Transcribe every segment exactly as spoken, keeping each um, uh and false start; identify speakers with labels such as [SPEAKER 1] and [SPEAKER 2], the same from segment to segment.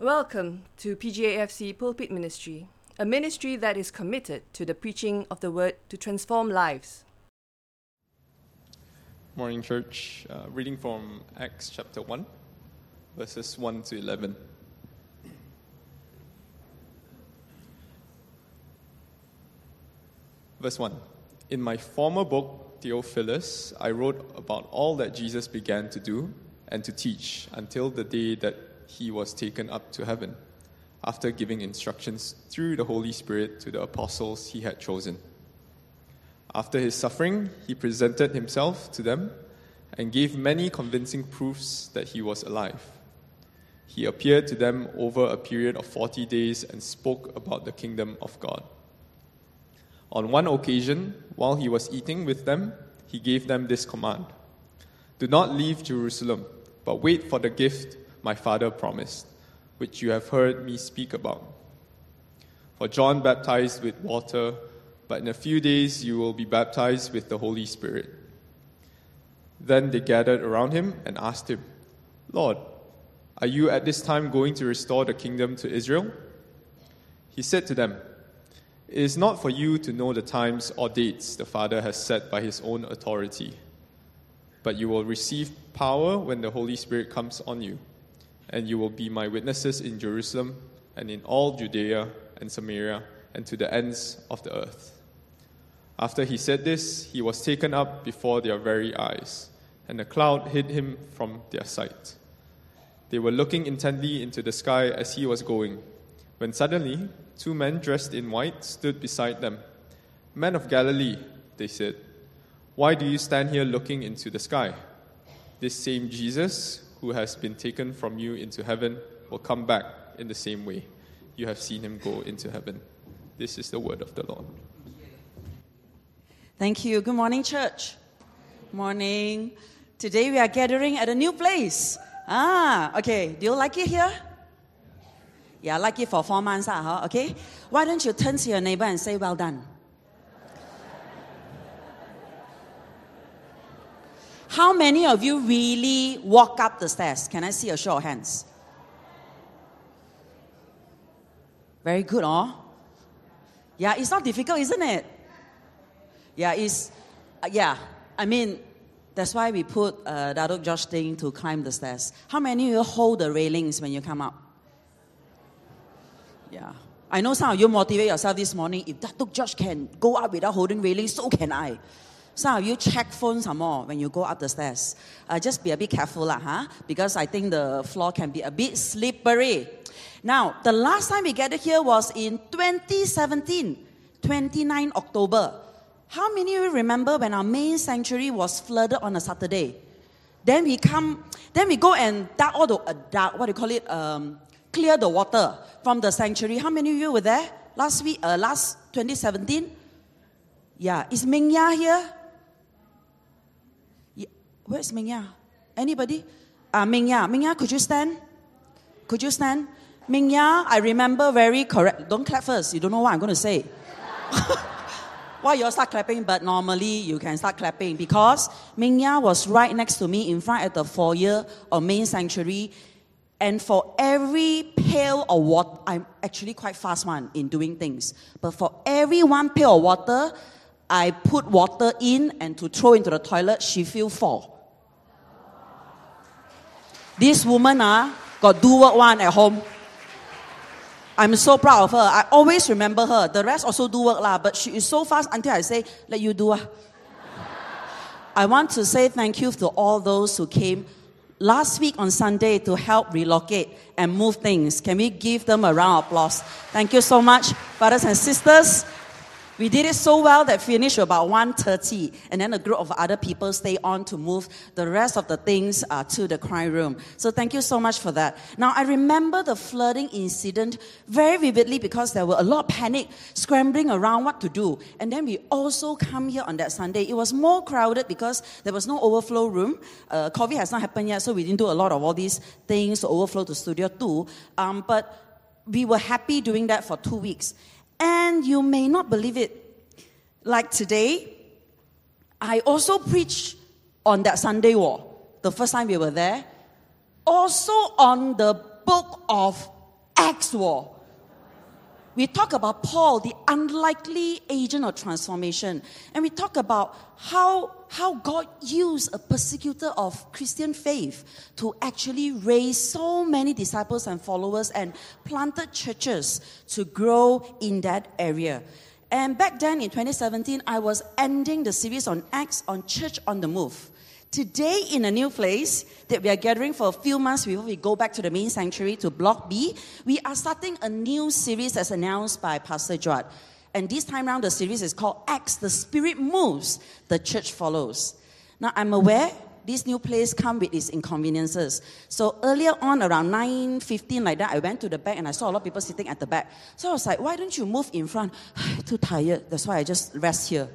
[SPEAKER 1] Welcome to P G A F C Pulpit Ministry, a ministry that is committed to the preaching of the Word to transform lives.
[SPEAKER 2] Morning, church. Uh, reading from Acts chapter one, verses one to eleven. Verse one. In my former book, Theophilus, I wrote about all that Jesus began to do and to teach until the day that he was taken up to heaven, after giving instructions through the Holy Spirit to the apostles he had chosen. After his suffering, he presented himself to them and gave many convincing proofs that he was alive. He appeared to them over a period of forty days and spoke about the kingdom of God. On one occasion, while he was eating with them, he gave them this command: "Do not leave Jerusalem, but wait for the gift my Father promised, which you have heard me speak about. For John baptized with water, but in a few days you will be baptized with the Holy Spirit." Then they gathered around him and asked him, "Lord, are you at this time going to restore the kingdom to Israel?" He said to them, "It is not for you to know the times or dates the Father has set by his own authority, but you will receive power when the Holy Spirit comes on you, and you will be my witnesses in Jerusalem and in all Judea and Samaria and to the ends of the earth." After he said this, he was taken up before their very eyes, and a cloud hid him from their sight. They were looking intently into the sky as he was going, when suddenly two men dressed in white stood beside them. "Men of Galilee," they said, "why do you stand here looking into the sky? This same Jesus who has been taken from you into heaven will come back in the same way you have seen him go into heaven." This is the word of the Lord.
[SPEAKER 3] Thank you. Good morning, church. Morning. Today we are gathering at a new place. Ah, okay. Do you like it here? Yeah, I like it for four months. Uh, huh? Okay. Why don't you turn to your neighbor and say, "Well done"? How many of you really walk up the stairs? Can I see a show of hands? Very good, oh? Yeah, it's not difficult, isn't it? Yeah, it's, uh, yeah, I mean, that's why we put uh, Datuk Josh thing to climb the stairs. How many of you hold the railings when you come up? Yeah. I know some of you motivate yourself this morning. If Datuk Josh can go up without holding railings, so can I. Some of you check phones some more when you go up the stairs. Uh, just be a bit careful, lah, huh? Because I think the floor can be a bit slippery. Now, the last time we gathered here was in twenty seventeen, twenty-ninth of October. How many of you remember when our main sanctuary was flooded on a Saturday? Then we come, then we go and dark all the, uh, dark, what do you call it, um, clear the water from the sanctuary. How many of you were there last week, uh, last twenty seventeen? Yeah, is Ming Ya here? Where's Ming Ya? Anybody? Uh, Ming Ya. Ming Ya, could you stand? Could you stand? Ming Ya, I remember very correct. Don't clap first. You don't know what I'm going to say. Why you all start clapping, but normally you can start clapping because Ming Ya was right next to me in front at the foyer of main sanctuary. And for every pail of water, I'm actually quite fast one in doing things. But for every one pail of water, I put water in and to throw into the toilet, she feel four. This woman ah, got do work one at home. I'm so proud of her. I always remember her. The rest also do work lah, but she is so fast until I say, "Let you do ah." I want to say thank you to all those who came last week on Sunday to help relocate and move things. Can we give them a round of applause? Thank you so much, brothers and sisters. We did it so well that finished about one thirty, and then a group of other people stay on to move the rest of the things uh, to the cry room. So thank you so much for that. Now, I remember the flooding incident very vividly because there were a lot of panic, scrambling around what to do. And then we also come here on that Sunday. It was more crowded because there was no overflow room. Uh, COVID has not happened yet, so we didn't do a lot of all these things to overflow to Studio two. Um, but we were happy doing that for two weeks. And you may not believe it, like today, I also preached on that Sunday war, the first time we were there, also on the book of Christ war. We talk about Paul, the unlikely agent of transformation. And we talk about how, how God used a persecutor of Christian faith to actually raise so many disciples and followers and planted churches to grow in that area. And back then in twenty seventeen, I was ending the series on Acts on Church on the Move. Today, in a new place that we are gathering for a few months before we go back to the main sanctuary to Block B, we are starting a new series as announced by Pastor Joad. And this time around, the series is called Acts, the Spirit Moves, the Church Follows. Now, I'm aware this new place comes with its inconveniences. So earlier on, around nine fifteen like that, I went to the back and I saw a lot of people sitting at the back. So I was like, why don't you move in front? Too tired, that's why I just rest here.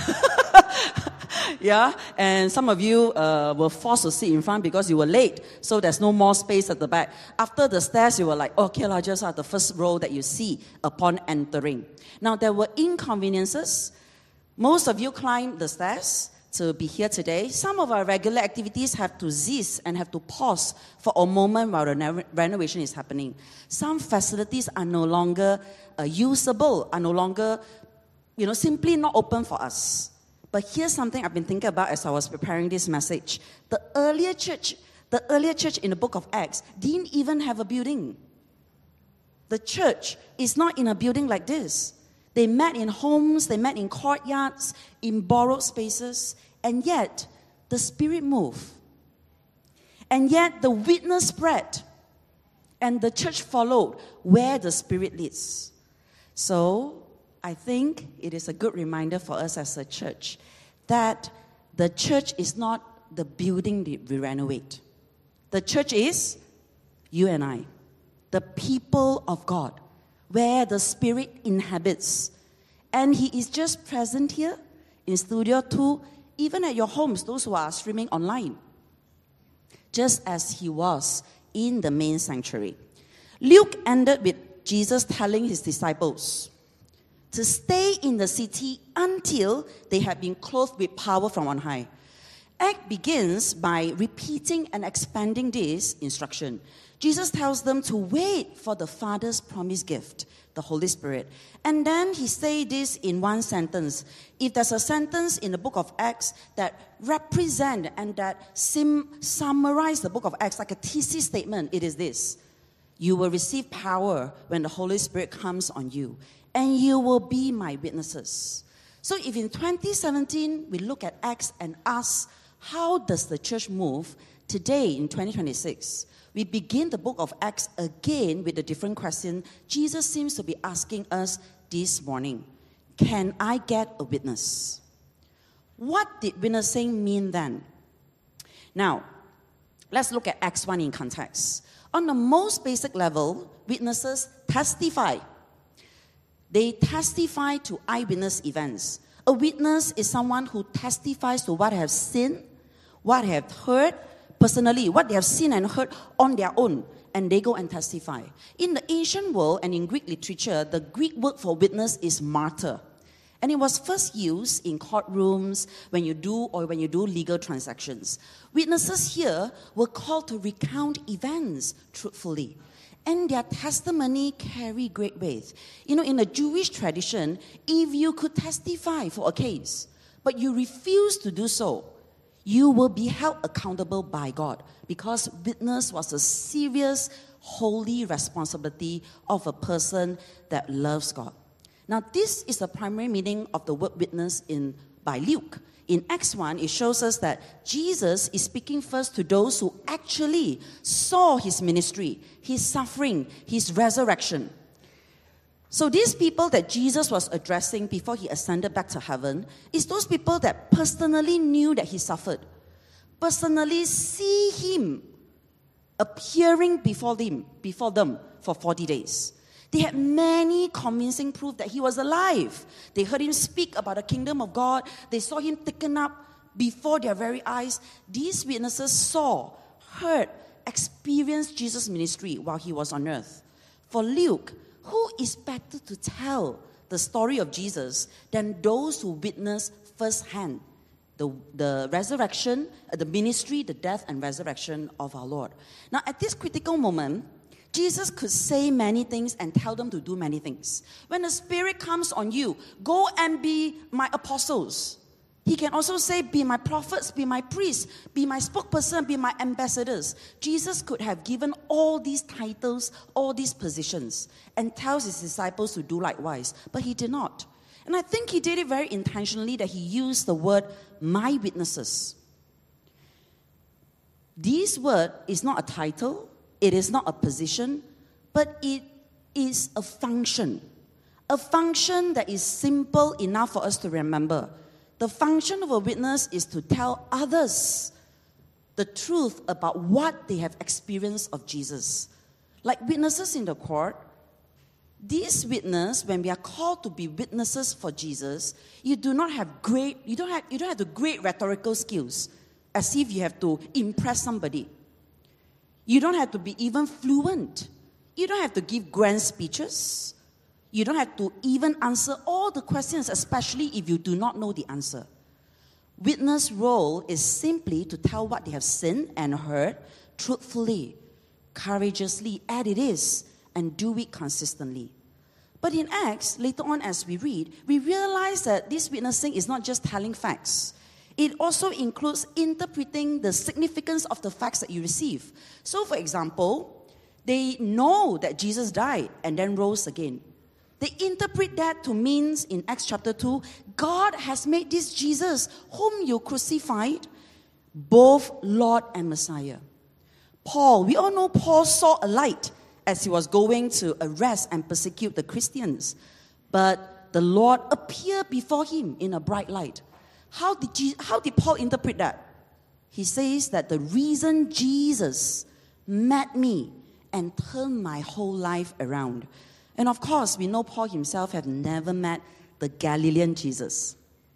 [SPEAKER 3] Yeah, and some of you uh, were forced to sit in front because you were late, so there's no more space at the back. After the stairs, you were like, okay, lah, just at the first row that you see upon entering. Now, there were inconveniences. Most of you climbed the stairs to be here today. Some of our regular activities have to cease and have to pause for a moment while the ne- renovation is happening. Some facilities are no longer uh, usable, are no longer, you know, simply not open for us. But here's something I've been thinking about as I was preparing this message. The earlier church, the earlier church in the book of Acts didn't even have a building. The church is not in a building like this. They met in homes, they met in courtyards, in borrowed spaces, and yet the Spirit moved. And yet the witness spread, and the church followed where the Spirit leads. So I think it is a good reminder for us as a church that the church is not the building that we renovate. The church is you and I, the people of God, where the Spirit inhabits. And He is just present here in Studio two, even at your homes, those who are streaming online, just as He was in the main sanctuary. Luke ended with Jesus telling His disciples to stay in the city until they had been clothed with power from on high. Act begins by repeating and expanding this instruction. Jesus tells them to wait for the Father's promised gift, the Holy Spirit. And then He says this in one sentence. If there's a sentence in the book of Acts that represents and that sim- summarize the book of Acts like a thesis statement, it is this: you will receive power when the Holy Spirit comes on you, and you will be my witnesses. So if in twenty seventeen we look at Acts and ask, how does the church move? Today in twenty twenty-six, we begin the book of Acts again with a different question. Jesus seems to be asking us this morning, can I get a witness? What did witnessing mean then? Now, let's look at Acts one in context. On the most basic level, witnesses testify. They testify to eyewitness events. A witness is someone who testifies to what they have seen, what they have heard personally, what they have seen and heard on their own, and they go and testify. In the ancient world and in Greek literature, the Greek word for witness is martyr. And it was first used in courtrooms when you do or when you do legal transactions. Witnesses here were called to recount events truthfully. And their testimony carry great weight. You know, in the Jewish tradition, if you could testify for a case, but you refuse to do so, you will be held accountable by God, because witness was a serious, holy responsibility of a person that loves God. Now, this is the primary meaning of the word witness in by Luke. In Acts one, it shows us that Jesus is speaking first to those who actually saw His ministry, His suffering, His resurrection. So these people that Jesus was addressing before He ascended back to heaven is those people that personally knew that He suffered, personally see Him appearing before them, before them for forty days. They had many convincing proof that He was alive. They heard Him speak about the kingdom of God. They saw Him taken up before their very eyes. These witnesses saw, heard, experienced Jesus' ministry while He was on earth. For Luke, who is better to tell the story of Jesus than those who witnessed firsthand the, the resurrection, the ministry, the death and resurrection of our Lord? Now, at this critical moment, Jesus could say many things and tell them to do many things. When the Spirit comes on you, go and be my apostles. He can also say, be my prophets, be my priests, be my spokesperson, be my ambassadors. Jesus could have given all these titles, all these positions, and tells his disciples to do likewise. But he did not. And I think he did it very intentionally, that he used the word, my witnesses. This word is not a title, it is not a position, but it is a function. A function that is simple enough for us to remember. The function of a witness is to tell others the truth about what they have experienced of Jesus. Like witnesses in the court, these witnesses, when we are called to be witnesses for Jesus, you do not have great, you don't have, you don't have the great rhetorical skills, as if you have to impress somebody. You don't have to be even fluent. You don't have to give grand speeches. You don't have to even answer all the questions, especially if you do not know the answer. Witness' role is simply to tell what they have seen and heard truthfully, courageously, as it is, and do it consistently. But in Acts, later on as we read, we realize that this witnessing is not just telling facts. It also includes interpreting the significance of the facts that you receive. So, for example, they know that Jesus died and then rose again. They interpret that to mean, in Acts chapter two, God has made this Jesus, whom you crucified, both Lord and Messiah. Paul, we all know Paul saw a light as he was going to arrest and persecute the Christians. But the Lord appeared before him in a bright light. How did, Jesus, how did Paul interpret that? He says that the reason Jesus met me and turned my whole life around. And of course, we know Paul himself had never met the Galilean Jesus.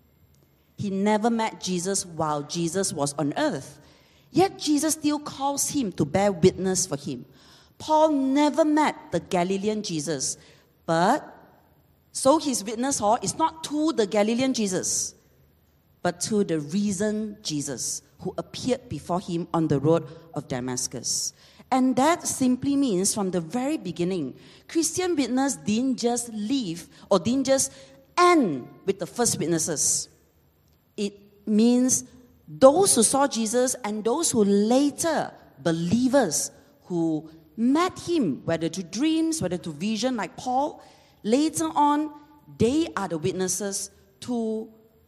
[SPEAKER 3] He never met Jesus while Jesus was on earth. Yet Jesus still calls him to bear witness for him. Paul never met the Galilean Jesus. But, so his witness hall is not to the Galilean Jesus, but to the risen Jesus who appeared before him on the road of Damascus. And that simply means from the very beginning, Christian witness didn't just leave or didn't just end with the first witnesses. It means those who saw Jesus and those who later, believers who met him, whether to dreams, whether to vision like Paul, later on, they are the witnesses to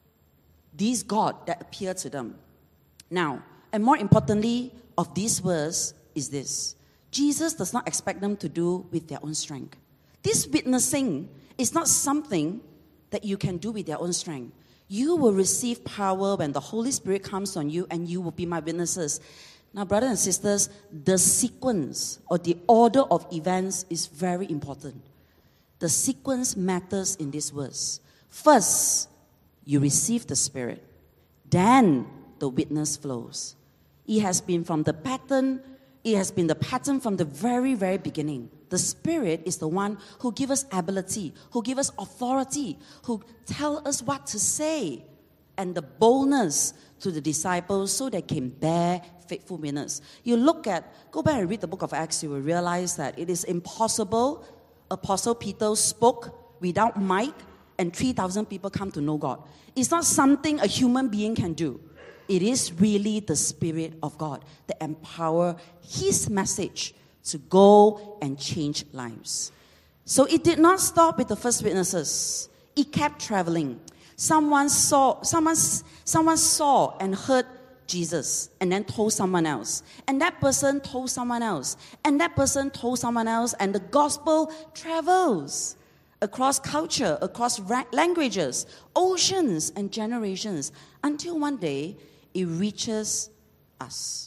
[SPEAKER 3] this God that appeared to them. Now, and more importantly of this verse is this. Jesus does not expect them to do with their own strength. This witnessing is not something that you can do with their own strength. You will receive power when the Holy Spirit comes on you, and you will be my witnesses. Now, brothers and sisters, the sequence or the order of events is very important. The sequence matters in this verse. First, you receive the Spirit. Then, the witness flows. It has been from the pattern, it has been the pattern from the very, very beginning. The Spirit is the one who gives us ability, who gives us authority, who tells us what to say, and the boldness to the disciples so they can bear faithful witness. You look at, go back and read the book of Acts, you will realize that it is impossible. Apostle Peter spoke without mic, and three thousand people come to know God. It's not something a human being can do. It is really the Spirit of God that empower His message to go and change lives. So it did not stop with the first witnesses. It kept traveling. Someone saw, someone, someone saw and heard Jesus and then told someone else. And that person told someone else. And that person told someone else. And the gospel travels across culture, across ra- languages, oceans, and generations, until one day it reaches us.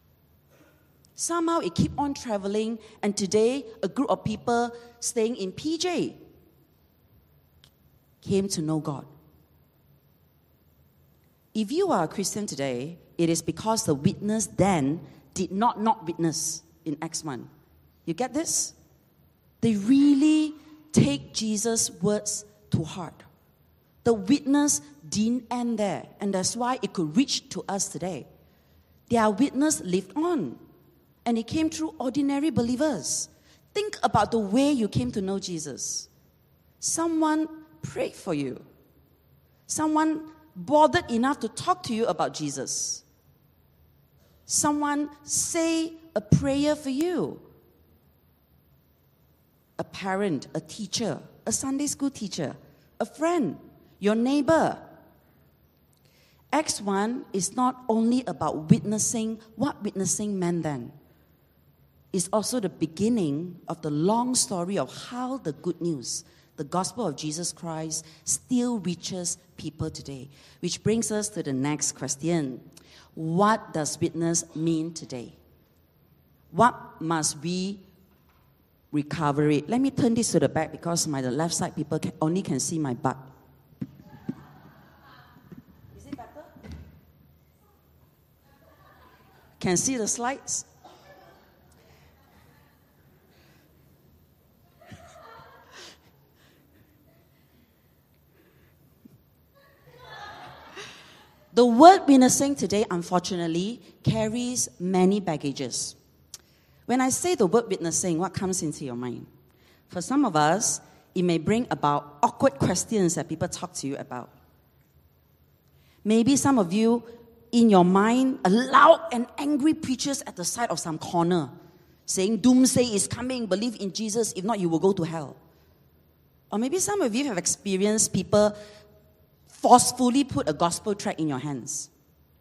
[SPEAKER 3] Somehow it keep on traveling, and today a group of people staying in P J came to know God. If you are a Christian today, it is because the witness then did not not witness in Acts one. You get this? They really take Jesus' words to heart. The witness didn't end there, and that's why it could reach to us today. Their witness lived on, and it came through ordinary believers. Think about the way you came to know Jesus. Someone prayed for you. Someone bothered enough to talk to you about Jesus. Someone say a prayer for you. A parent, a teacher, a Sunday school teacher, a friend, your neighbor. Acts one is not only about witnessing what witnessing meant then. It's also the beginning of the long story of how the good news, the gospel of Jesus Christ, still reaches people today. Which brings us to the next question. What does witness mean today? What must we recover it? Let me turn this to the back because my the left side people can, only can see my butt. Is it better? Can see the slides? The word witnessing today, unfortunately, carries many baggages. When I say the word witnessing, what comes into your mind? For some of us, it may bring about awkward questions that people talk to you about. Maybe some of you, in your mind, a loud and angry preachers at the side of some corner, saying doomsday is coming, believe in Jesus, if not you will go to hell. Or maybe some of you have experienced people forcefully put a gospel tract in your hands.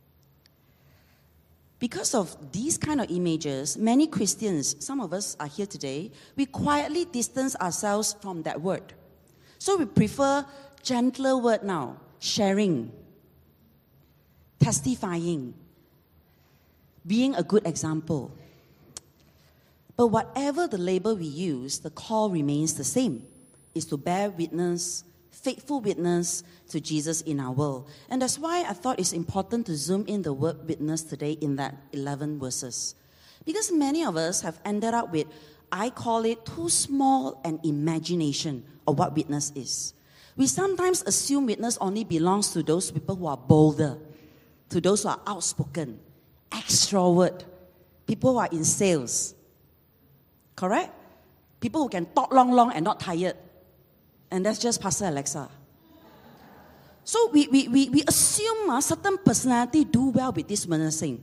[SPEAKER 3] Because of these kind of images, many Christians, some of us are here today, we quietly distance ourselves from that word. So we prefer gentler word now, sharing, testifying, being a good example. But whatever the label we use, the call remains the same, is to bear witness, faithful witness to Jesus in our world. And that's why I thought it's important to zoom in the word witness today in that eleven verses. Because many of us have ended up with, I call it too small an imagination of what witness is. We sometimes assume witness only belongs to those people who are bolder, to those who are outspoken, extrovert, people who are in sales. Correct? People who can talk long, long and not tired. And that's just Pastor Alexa. So we, we, we, we assume a certain personality do well with this witnessing.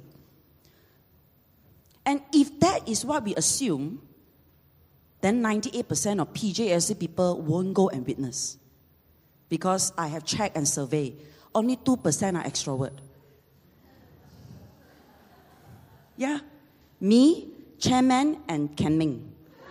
[SPEAKER 3] And if that is what we assume, then ninety-eight percent of P J S C people won't go and witness. Because I have checked and surveyed, only two percent are extrovert. Yeah. Me, Chairman, and Ken Ming.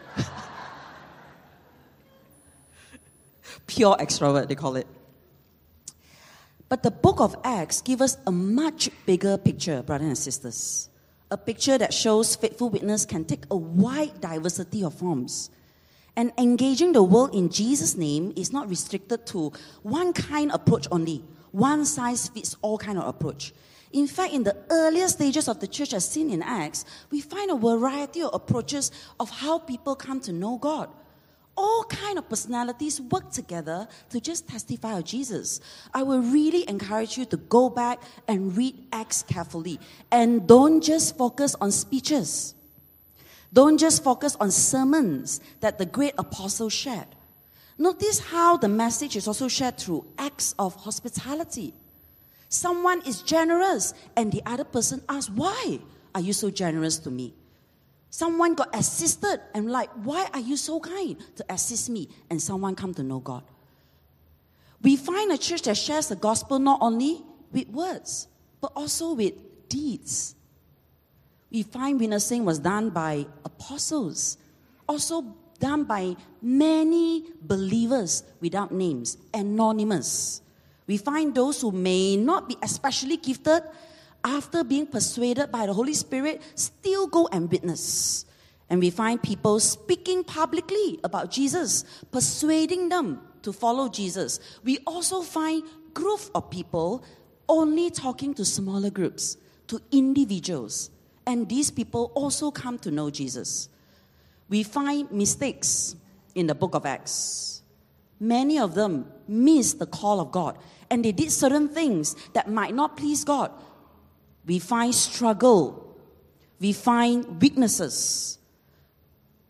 [SPEAKER 3] Pure extrovert, they call it. But the book of Acts gives us a much bigger picture, brothers and sisters. A picture that shows faithful witness can take a wide diversity of forms. And engaging the world in Jesus' name is not restricted to one kind of approach only. One size fits all kind of approach. In fact, in the earlier stages of the church as seen in Acts, we find a variety of approaches of how people come to know God. All kind of personalities work together to just testify of Jesus. I will really encourage you to go back and read Acts carefully. And don't just focus on speeches. Don't just focus on sermons that the great apostles shared. Notice how the message is also shared through acts of hospitality. Someone is generous and the other person asks, why are you so generous to me? Someone got assisted and like, why are you so kind to assist me? And someone come to know God. We find a church that shares the gospel not only with words, but also with deeds. We find witnessing was done by apostles, also done by many believers without names, anonymous. We find those who may not be especially gifted, after being persuaded by the Holy Spirit, still go and witness. And we find people speaking publicly about Jesus, persuading them to follow Jesus. We also find groups of people only talking to smaller groups, to individuals. And these people also come to know Jesus. We find mistakes in the book of Acts. Many of them missed the call of God. And they did certain things that might not please God. We find struggle. We find weaknesses.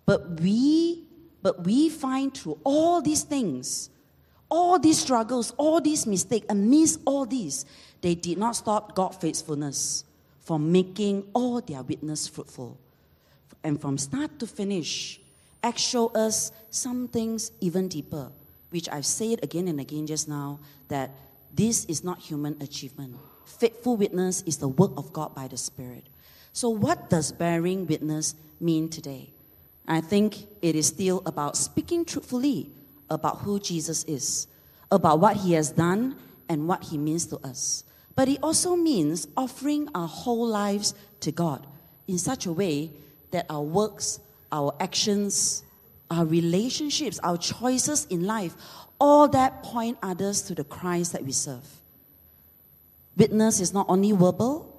[SPEAKER 3] But we, but we find through all these things, all these struggles, all these mistakes, amidst all these, they did not stop God's faithfulness from making all their witness fruitful. And from start to finish, Acts show us some things even deeper, which I've said again and again just now, that this is not human achievement. Faithful witness is the work of God by the Spirit. So what does bearing witness mean today? I think it is still about speaking truthfully about who Jesus is, about what he has done and what he means to us. But it also means offering our whole lives to God in such a way that our works, our actions, our relationships, our choices in life, all that point others to the Christ that we serve. Witness is not only verbal.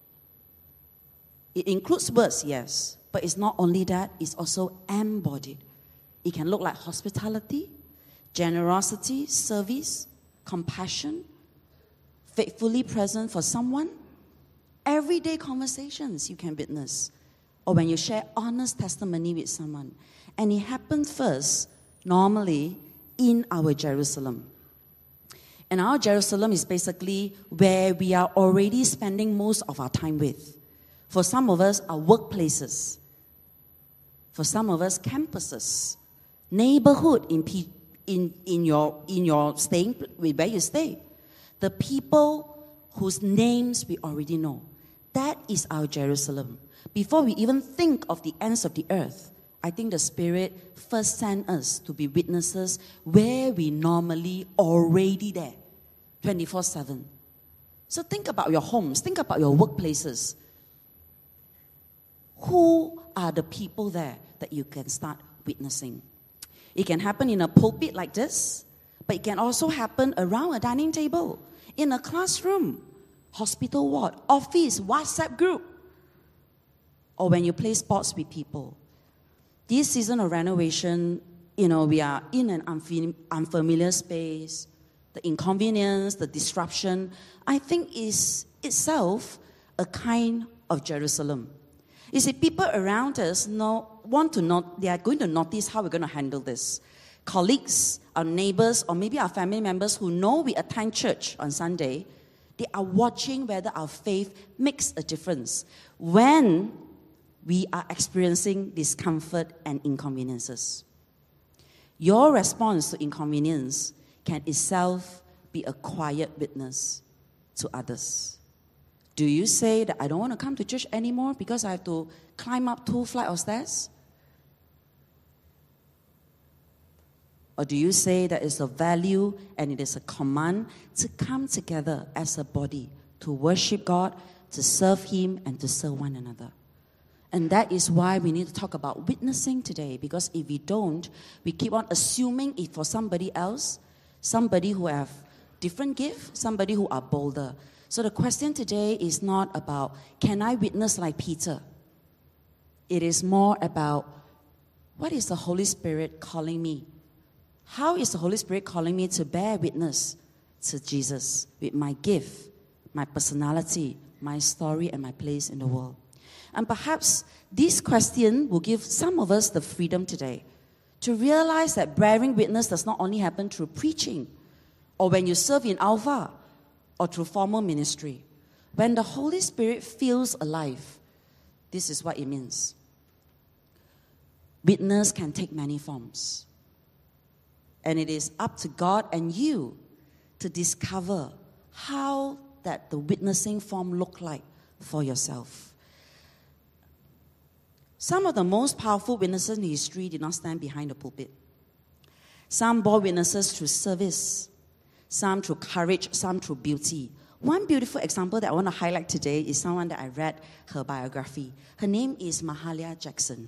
[SPEAKER 3] It includes words, yes, but it's not only that, it's also embodied. It can look like hospitality, generosity, service, compassion, faithfully present for someone. Everyday conversations you can witness. Or when you share honest testimony with someone. And it happens first, normally, in our Jerusalem. And our Jerusalem is basically where we are already spending most of our time with. For some of us, our workplaces. For some of us, campuses. Neighborhood in, P- in, in, your, in your staying, where you stay. The people whose names we already know. That is our Jerusalem. Before we even think of the ends of the earth, I think the Spirit first sent us to be witnesses where we normally already there, twenty-four seven. So think about your homes, think about your workplaces. Who are the people there that you can start witnessing? It can happen in a pulpit like this, but it can also happen around a dining table, in a classroom, hospital ward, office, WhatsApp group, or when you play sports with people. This season of renovation, you know, we are in an unfam- unfamiliar space. The inconvenience, the disruption, I think is itself a kind of Jerusalem. You see, people around us know, want to know, they are going to notice how we're going to handle this. Colleagues, our neighbors, or maybe our family members who know we attend church on Sunday, they are watching whether our faith makes a difference when we are experiencing discomfort and inconveniences. Your response to inconvenience can itself be a quiet witness to others. Do you say that I don't want to come to church anymore because I have to climb up two flights of stairs? Or do you say that it's a value and it is a command to come together as a body to worship God, to serve Him, and to serve one another? And that is why we need to talk about witnessing today, because if we don't, we keep on assuming it for somebody else, somebody who have different gift, somebody who are bolder. So the question today is not about, can I witness like Peter? It is more about, what is the Holy Spirit calling me? How is the Holy Spirit calling me to bear witness to Jesus with my gift, my personality, my story, and my place in the world? And perhaps this question will give some of us the freedom today to realize that bearing witness does not only happen through preaching or when you serve in Alpha or through formal ministry. When the Holy Spirit feels alive, this is what it means. Witness can take many forms. And it is up to God and you to discover how that the witnessing form look like for yourself. Some of the most powerful witnesses in history did not stand behind the pulpit. Some bore witnesses through service, some through courage, some through beauty. One beautiful example that I want to highlight today is someone that I read her biography. Her name is Mahalia Jackson.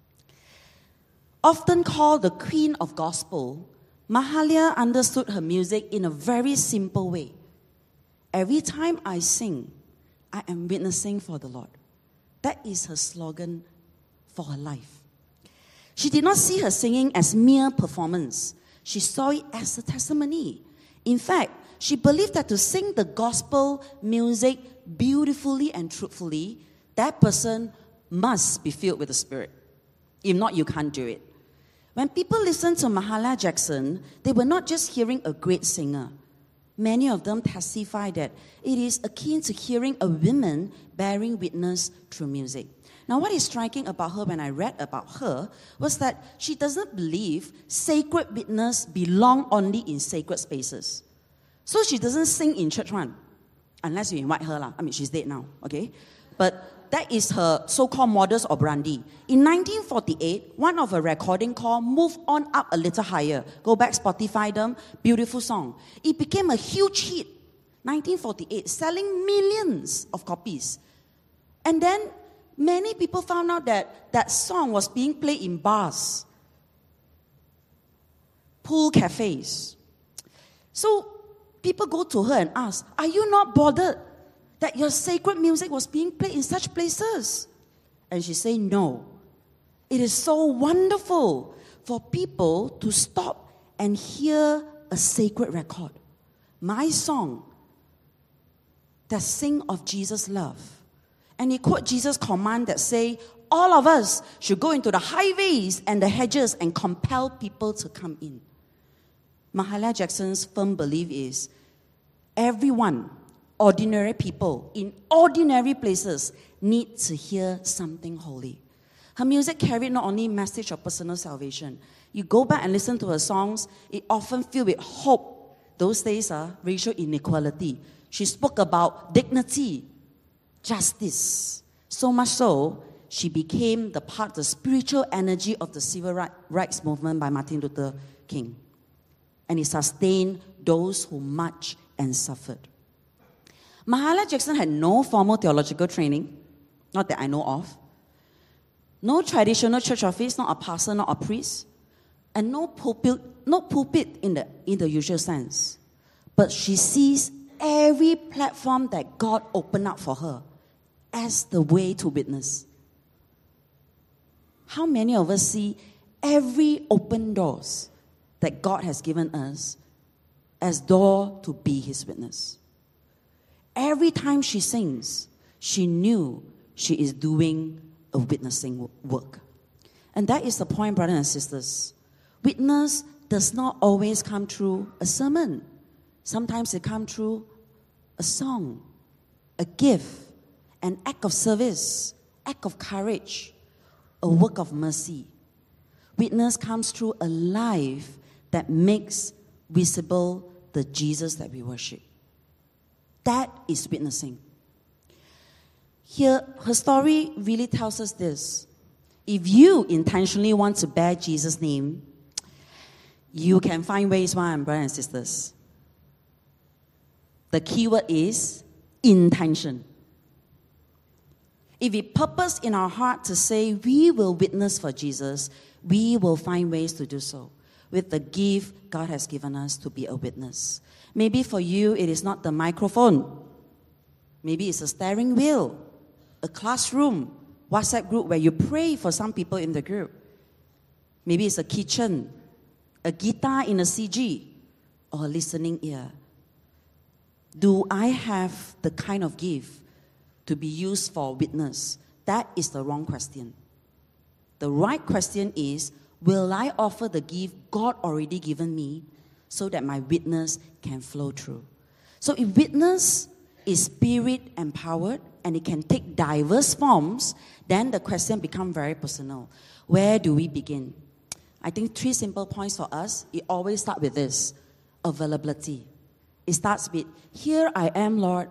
[SPEAKER 3] Often called the Queen of Gospel, Mahalia understood her music in a very simple way. Every time I sing, I am witnessing for the Lord. That is her slogan for her life. She did not see her singing as mere performance. She saw it as a testimony. In fact, she believed that to sing the gospel music beautifully and truthfully, that person must be filled with the Spirit. If not, you can't do it. When people listen to Mahalia Jackson, they were not just hearing a great singer. Many of them testify that it is akin to hearing a woman bearing witness through music. Now, what is striking about her when I read about her was that she doesn't believe sacred witness belong only in sacred spaces. So she doesn't sing in church one, unless you invite her. La. I mean, she's dead now, okay? But that is her so-called modus operandi. In nineteen forty-eight, one of her recording called Move On Up a Little Higher. Go back, Spotify them, beautiful song. It became a huge hit, nineteen forty-eight, selling millions of copies. And then many people found out that that song was being played in bars, pool cafes. So people go to her and ask, are you not bothered that your sacred music was being played in such places? And she said, no. It is so wonderful for people to stop and hear a sacred record. My song that sing of Jesus' love. And he quote Jesus' command that say, all of us should go into the highways and the hedges and compel people to come in. Mahalia Jackson's firm belief is, everyone, ordinary people in ordinary places need to hear something holy. Her music carried not only message of personal salvation. You go back and listen to her songs, it often filled with hope. Those days are uh, racial inequality. She spoke about dignity, justice. So much so, she became the part, the spiritual energy of the civil rights movement by Martin Luther King. And it sustained those who marched and suffered. Mahalia Jackson had no formal theological training, not that I know of. No traditional church office, not a pastor, not a priest. And no pulpit, no pulpit in the, in the usual sense. But she sees every platform that God opened up for her as the way to witness. How many of us see every open doors that God has given us as door to be his witness? Every time she sings, she knew she is doing a witnessing work. And that is the point, brothers and sisters. Witness does not always come through a sermon. Sometimes it comes through a song, a gift, an act of service, act of courage, a work of mercy. Witness comes through a life that makes visible the Jesus that we worship. That is witnessing. Here, her story really tells us this. If you intentionally want to bear Jesus' name, you can find ways, one, brothers and sisters. The key word is intention. If we purpose in our heart to say we will witness for Jesus, we will find ways to do so with the gift God has given us to be a witness. Maybe for you, it is not the microphone. Maybe it's a steering wheel, a classroom, WhatsApp group where you pray for some people in the group. Maybe it's a kitchen, a guitar in a C G, or a listening ear. Do I have the kind of gift to be used for witness? That is the wrong question. The right question is, will I offer the gift God already given me so that my witness can flow through? So if witness is spirit empowered and it can take diverse forms, then the question becomes very personal. Where do we begin? I think three simple points for us. It always starts with this: availability. It starts with, here I am, Lord,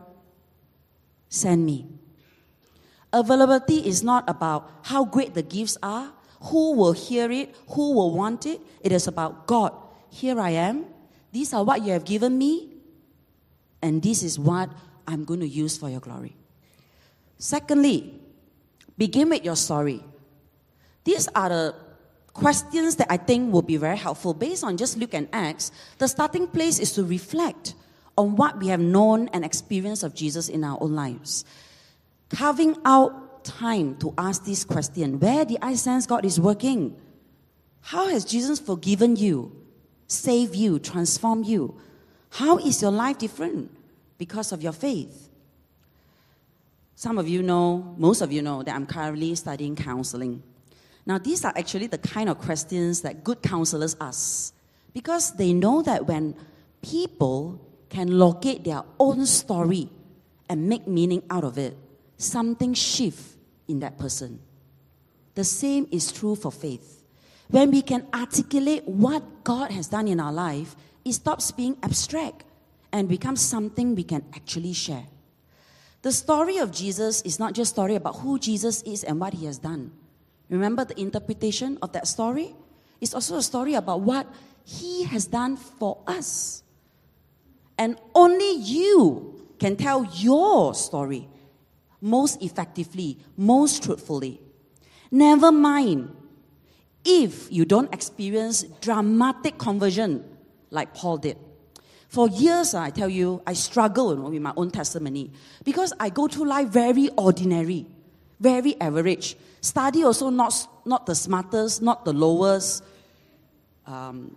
[SPEAKER 3] send me. Availability is not about how great the gifts are, who will hear it, who will want it. It is about, God, here I am. These are what you have given me, and this is what I'm going to use for your glory. Secondly, begin with your story. These are the questions that I think will be very helpful. Based on just Luke and Acts, the starting place is to reflect on what we have known and experienced of Jesus in our own lives. Carving out time to ask this question: where did I sense God is working? How has Jesus forgiven you, saved you, transformed you? How is your life different because of your faith? Some of you know, most of you know, that I'm currently studying counseling. Now, these are actually the kind of questions that good counselors ask, because they know that when people can locate their own story and make meaning out of it, something shifts in that person. The same is true for faith. When we can articulate what God has done in our life, it stops being abstract and becomes something we can actually share. The story of Jesus is not just a story about who Jesus is and what he has done. Remember the interpretation of that story? It's also a story about what he has done for us. And only you can tell your story most effectively, most truthfully. Never mind if you don't experience dramatic conversion like Paul did. For years, I tell you, I struggle, you know, with my own testimony because I go through life very ordinary, very average. Study also not, not the smartest, not the lowest. Um,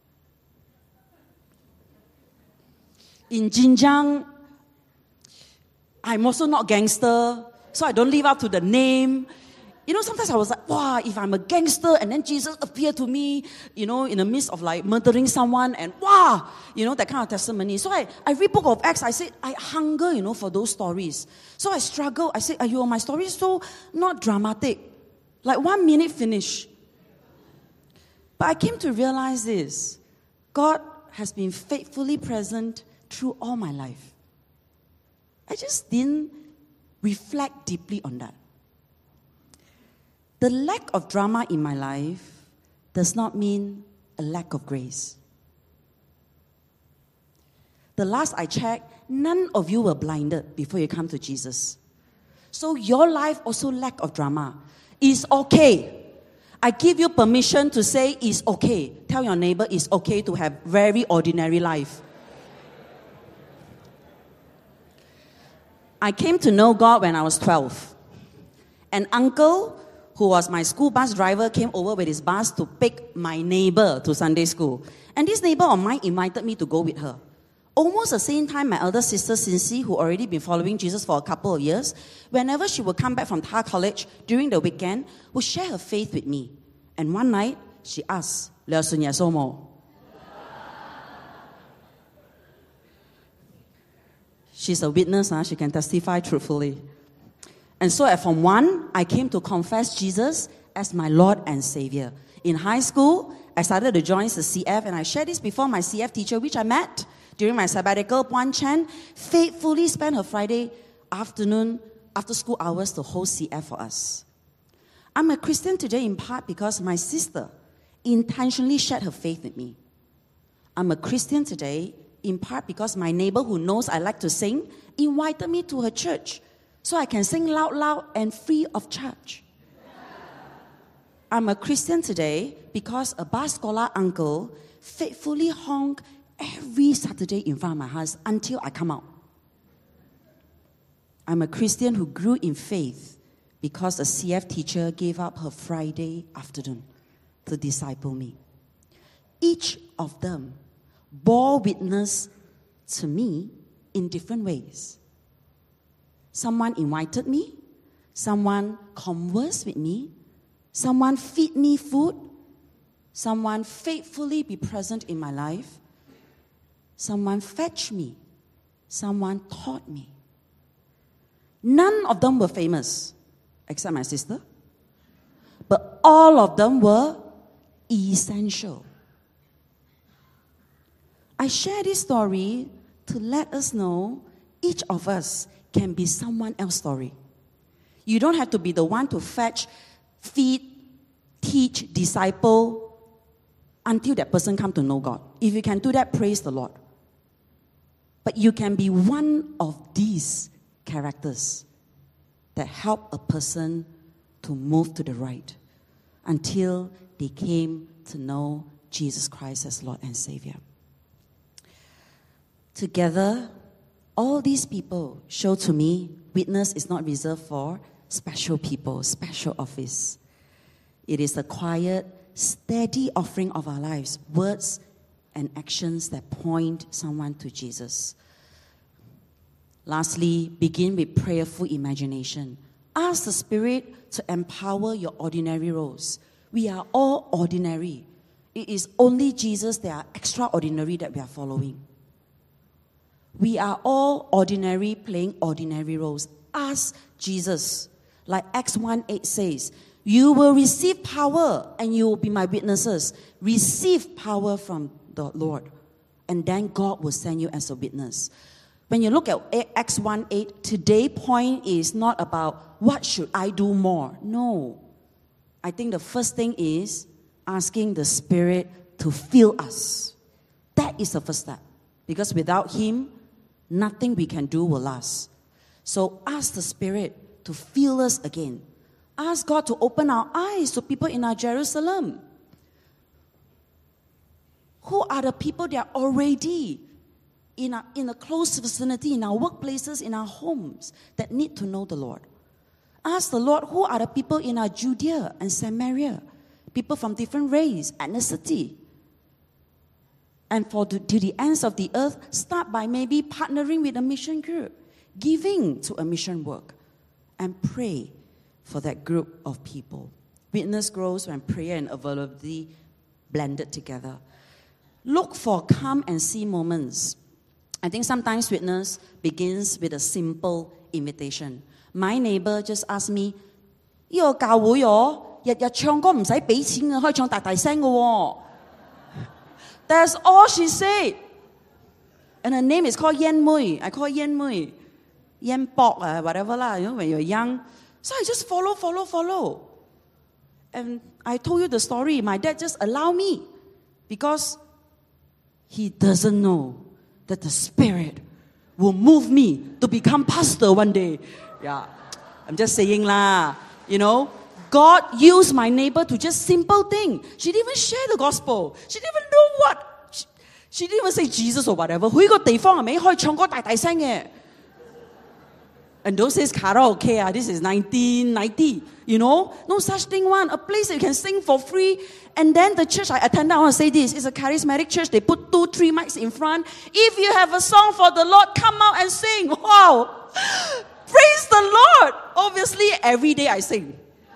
[SPEAKER 3] in Xinjiang, I'm also not gangster, so I don't live up to the name. You know, sometimes I was like, wow, if I'm a gangster and then Jesus appeared to me, you know, in the midst of like murdering someone and wow, you know, that kind of testimony. So I, I read Book of Acts, I said, I hunger, you know, for those stories. So I struggle. I said, you know, my story is so not dramatic. Like one minute finish. But I came to realize this. God has been faithfully present through all my life. I just didn't reflect deeply on that. The lack of drama in my life does not mean a lack of grace. The last I checked, none of you were blinded before you come to Jesus. So your life also lack of drama. It's okay. I give you permission to say it's okay. Tell your neighbor it's okay to have very ordinary life. I came to know God when I was twelve. An uncle who was my school bus driver came over with his bus to pick my neighbor to Sunday school. And this neighbor of mine invited me to go with her. Almost the same time, my elder sister, Cincy, who already been following Jesus for a couple of years, whenever she would come back from Tar College during the weekend, would share her faith with me. And one night, she asked, "Le Sunya Somo." She's a witness, huh? She can testify truthfully. And so at Form one, I came to confess Jesus as my Lord and Savior. In high school, I started to join the C F, and I shared this before my C F teacher, which I met during my sabbatical. Puan Chen faithfully spent her Friday afternoon, after school hours, to host C F for us. I'm a Christian today in part because my sister intentionally shared her faith with me. I'm a Christian today in part because my neighbor who knows I like to sing invited me to her church so I can sing loud, loud and free of charge. I'm a Christian today because a bar scholar uncle faithfully honked every Saturday in front of my house until I come out. I'm a Christian who grew in faith because a C F teacher gave up her Friday afternoon to disciple me. Each of them bore witness to me in different ways. Someone invited me, someone conversed with me, someone feed me food, someone faithfully be present in my life, someone fetched me, someone taught me. None of them were famous, except my sister, but all of them were essential. I share this story to let us know each of us can be someone else's story. You don't have to be the one to fetch, feed, teach, disciple until that person come to know God. If you can do that, praise the Lord. But you can be one of these characters that help a person to move to the right until they came to know Jesus Christ as Lord and Savior. Together, all these people show to me witness is not reserved for special people, special office. It is the quiet, steady offering of our lives, words and actions that point someone to Jesus. Lastly, begin with prayerful imagination. Ask the Spirit to empower your ordinary roles. We are all ordinary. It is only Jesus that are extraordinary that we are following. We are all ordinary, playing ordinary roles. Ask Jesus. Like Acts one eight says, you will receive power and you will be my witnesses. Receive power from the Lord. And then God will send you as a witness. When you look at Acts one eight, today's point is not about what should I do more. No. I think the first thing is asking the Spirit to fill us. That is the first step. Because without Him, nothing we can do will last. So ask the Spirit to fill us again. Ask God to open our eyes to people in our Jerusalem. Who are the people that are already in a, in a close vicinity, in our workplaces, in our homes, that need to know the Lord? Ask the Lord, who are the people in our Judea and Samaria? People from different race, ethnicity. And for to, to the ends of the earth, start by maybe partnering with a mission group, giving to a mission work, and pray for that group of people. Witness grows when prayer and availability blended together. Look for come and see moments. I think sometimes witness begins with a simple invitation. My neighbor just asked me, 呢個教會哦，日日唱歌唔使俾錢嘅，可以唱大大聲嘅喎。That's all she said. And her name is called Yen Mui. I call Yen Mui. Yen Bok, uh, whatever lah, you know, when you're young. So I just follow, follow, follow. And I told you the story. My dad just allowed me because he doesn't know that the Spirit will move me to become pastor one day. Yeah, I'm just saying lah. You know, God used my neighbor to just simple thing. She didn't even share the gospel. She didn't even know what. She, she didn't even say Jesus or whatever. 每個地方係咪可以唱歌大大聲嘅？ And those days karaoke, ah, this is nineteen ninety, you know, no such thing one. A place that you can sing for free. And then the church I attended, I want to say this, it's a charismatic church. They put two, three mics in front. If you have a song for the Lord, come out and sing. Wow. Praise the Lord. Obviously, every day I sing.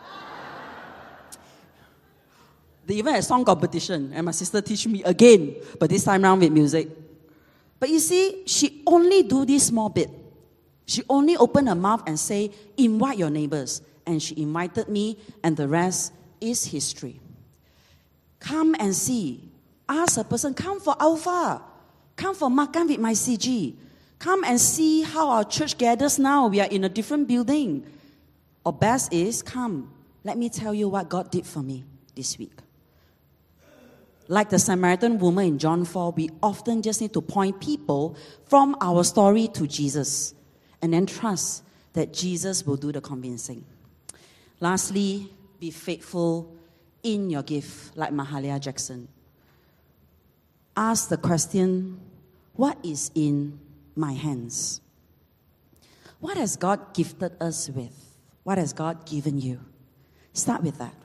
[SPEAKER 3] They even had song competition. And my sister teach me again. But this time around with music. But you see, she only do this small bit. She only opened her mouth and say, invite your neighbors. And she invited me, and the rest is history. Come and see. Ask a person, come for Alpha. Come for Makan with my C G. Come and see how our church gathers now. We are in a different building. Or best is, come. Let me tell you what God did for me this week. Like the Samaritan woman in John four, we often just need to point people from our story to Jesus. And then trust that Jesus will do the convincing. Lastly, be faithful in your gift, like Mahalia Jackson. Ask the question, what is in my hands? What has God gifted us with? What has God given you? Start with that.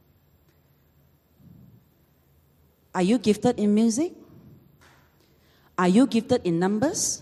[SPEAKER 3] Are you gifted in music? Are you gifted in numbers?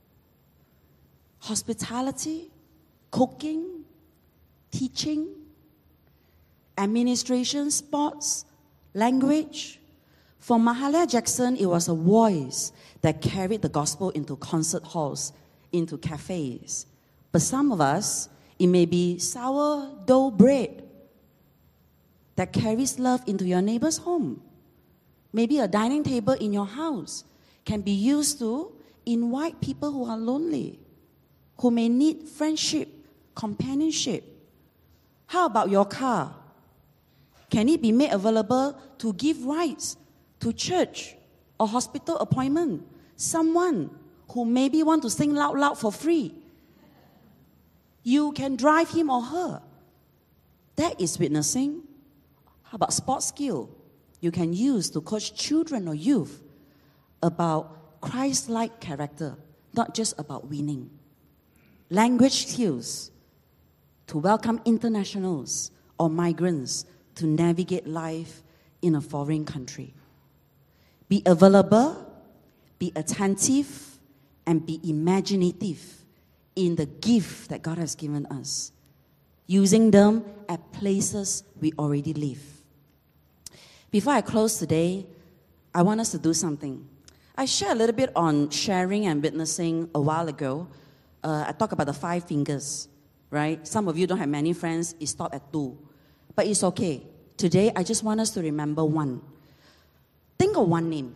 [SPEAKER 3] Hospitality, cooking, teaching, administration, sports, language. For Mahalia Jackson, it was a voice that carried the gospel into concert halls, into cafes. But some of us, it may be sourdough bread that carries love into your neighbor's home. Maybe a dining table in your house can be used to invite people who are lonely, who may need friendship, companionship. How about your car? Can it be made available to give rides to church or hospital appointment? Someone who maybe want to sing loud, loud for free. You can drive him or her. That is witnessing. How about sports skill? You can use to coach children or youth about Christ-like character, not just about winning. Language skills to welcome internationals or migrants to navigate life in a foreign country. Be available, be attentive, and be imaginative in the gift that God has given us. using them at places we already live. Before I close today, I want us to do something. I shared a little bit on sharing and witnessing a while ago. Uh, I talked about the five fingers, right? Some of you don't have many friends. It stopped at two. But it's okay. Today, I just want us to remember one. Think of one name.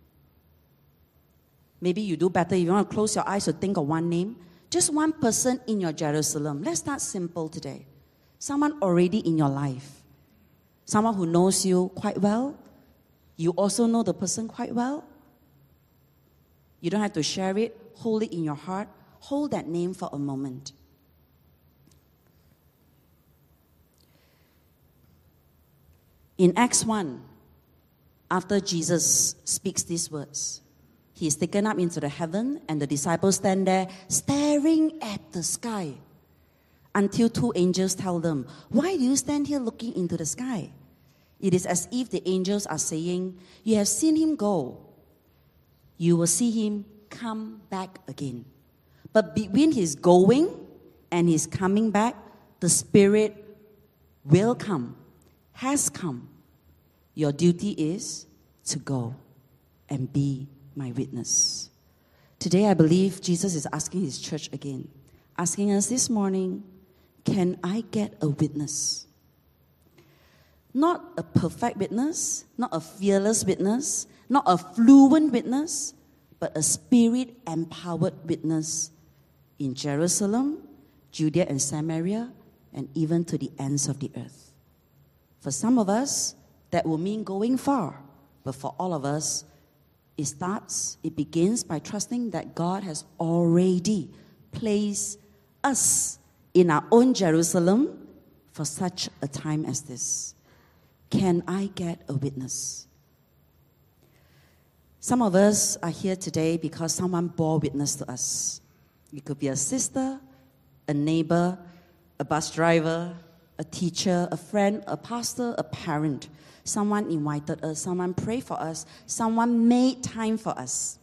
[SPEAKER 3] Maybe you do better if you want to close your eyes to think of one name. Just one person in your Jerusalem. Let's start simple today. Someone already in your life. Someone who knows you quite well. You also know the person quite well. You don't have to share it. Hold it in your heart. Hold that name for a moment. In Acts one, after Jesus speaks these words, he is taken up into the heaven, and the disciples stand there staring at the sky until two angels tell them, "Why do you stand here looking into the sky?" It is as if the angels are saying, "You have seen him go. You will see him come back again." But between his going and his coming back, the Spirit will come, has come. Your duty is to go and be my witness. Today, I believe Jesus is asking his church again, asking us this morning, can I get a witness? Not a perfect witness, not a fearless witness, not a fluent witness, but a Spirit-empowered witness in Jerusalem, Judea and Samaria, and even to the ends of the earth. For some of us, that will mean going far. But for all of us, it starts, it begins by trusting that God has already placed us in our own Jerusalem for such a time as this. Can I get a witness? Some of us are here today because someone bore witness to us. It could be a sister, a neighbor, a bus driver, a teacher, a friend, a pastor, a parent. Someone invited us, someone prayed for us, someone made time for us.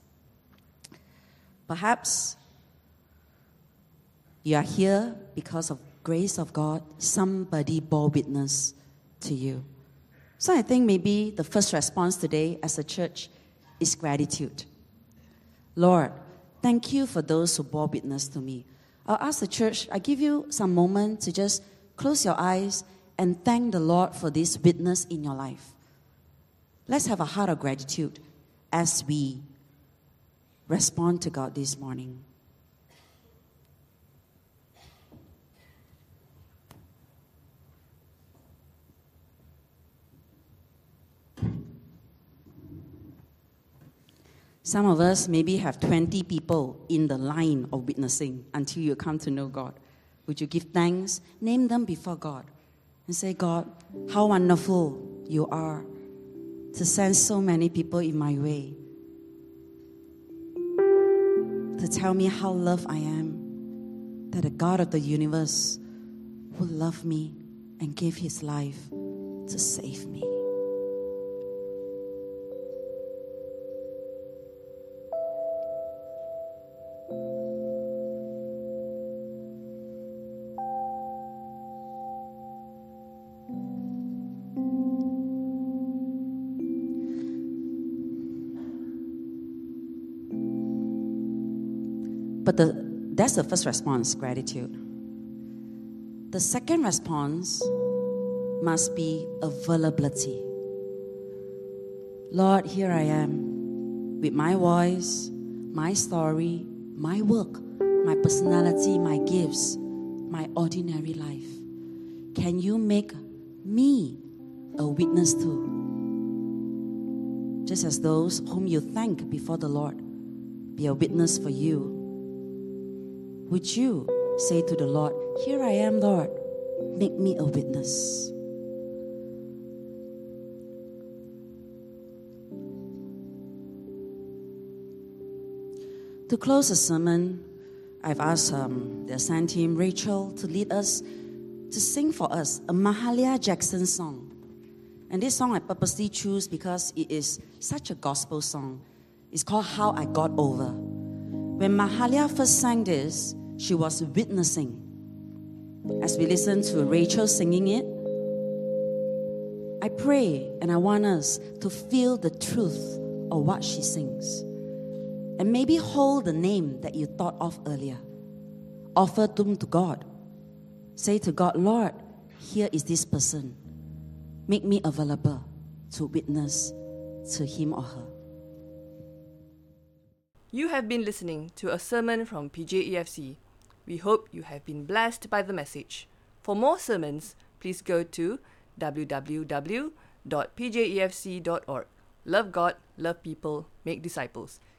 [SPEAKER 3] Perhaps you are here because of grace of God. Somebody bore witness to you. So I think maybe the first response today as a church is gratitude. Lord, thank you for those who bore witness to me. I'll ask the church, I give you some moment to just close your eyes and thank the Lord for this witness in your life. Let's have a heart of gratitude as we respond to God this morning. Some of us maybe have twenty people in the line of witnessing until you come to know God. Would you give thanks? Name them before God. And say, God, how wonderful you are to send so many people in my way. To tell me how loved I am. That the God of the universe will love me and give his life to save me. But the, that's the first response, gratitude. The second response must be availability. Lord, here I am with my voice, my story, my work, my personality, my gifts, my ordinary life. Can you make me a witness to? Just as those whom you thank before the Lord be a witness for you. Would you say to the Lord, here I am, Lord, make me a witness. To close the sermon, I've asked um, the Ascend team, Rachel, to lead us, to sing for us a Mahalia Jackson song. And this song I purposely choose because it is such a gospel song. It's called How I Got Over. When Mahalia first sang this, she was witnessing. as we listen to Rachel singing it, I pray and I want us to feel the truth of what she sings. And maybe hold the name that you thought of earlier. Offer them to God. Say to God, Lord, here is this person. Make me available to witness to him or her.
[SPEAKER 1] You have been listening to a sermon from P J E F C. We hope you have been blessed by the message. For more sermons, please go to w w w dot p j e f c dot org. Love God, love people, make disciples.